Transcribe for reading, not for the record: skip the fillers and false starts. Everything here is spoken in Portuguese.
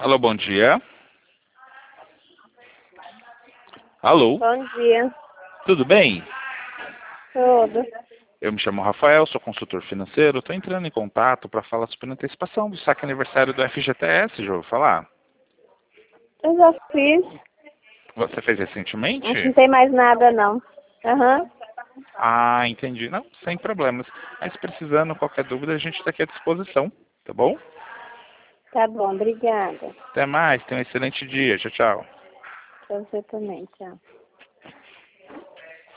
Alô, bom dia. Alô, Bom dia. tudo bem? Tudo. Eu me chamo Rafael, sou consultor financeiro. Estou entrando em contato para falar sobre a antecipação do saque aniversário do FGTS, já ouviu falar? Eu já fiz. Você fez recentemente? Acho que não tem mais nada, não. Aham. Ah, entendi. Não, sem problemas. Mas precisando, qualquer dúvida, a gente está aqui à disposição, tá bom? Tá bom, obrigada. Até mais, tenha um excelente dia. Tchau, tchau. Pra você também, tchau.